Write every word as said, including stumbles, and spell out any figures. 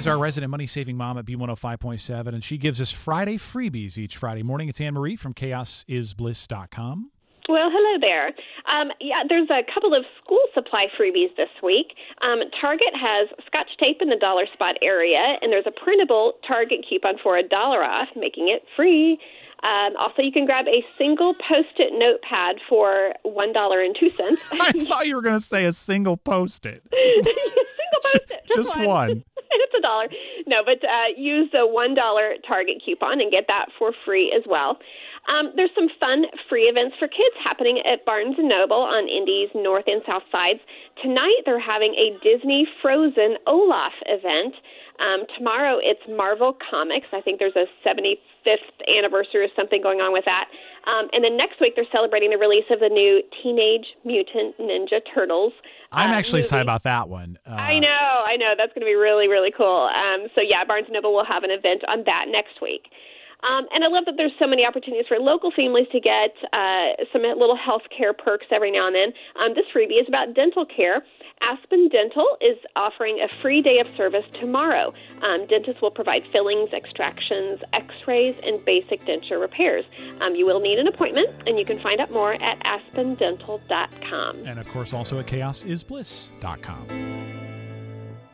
is our resident money-saving mom at B one oh five point seven, and she gives us Friday freebies each Friday morning. It's Anne-Marie from chaos is bliss dot com. Well, hello there. Um, yeah, there's a couple of school supply freebies this week. Um, Target has Scotch tape in the dollar spot area, and there's a printable Target coupon for a dollar off, making it free. Um, also, you can grab a single Post-it notepad for one dollar and two cents. I thought you were going to say a single Post-it. Single Post-it. Just, Just one. one. It's a dollar. No, but uh, use the one dollar Target coupon and get that for free as well. Um, there's some fun free events for kids happening at Barnes and Noble on Indy's north and south sides. Tonight, they're having a Disney Frozen Olaf event. Um, tomorrow, it's Marvel Comics. I think there's a seventy-fifth anniversary or something going on with that. Um, and then next week, they're celebrating the release of the new Teenage Mutant Ninja Turtles. I'm uh, actually movie. excited about that one. Uh, I know, I know. That's going to be really, really cool. Um, so, yeah, Barnes and Noble will have an event on that next week. Um, and I love that there's so many opportunities for local families to get uh, some little health care perks every now and then. Um, this freebie is about dental care. Aspen Dental is offering a free day of service tomorrow. Um, dentists will provide fillings, extractions, x-rays, and basic denture repairs. Um, you will need an appointment, and you can find out more at aspen dental dot com. And, of course, also at chaos is bliss dot com.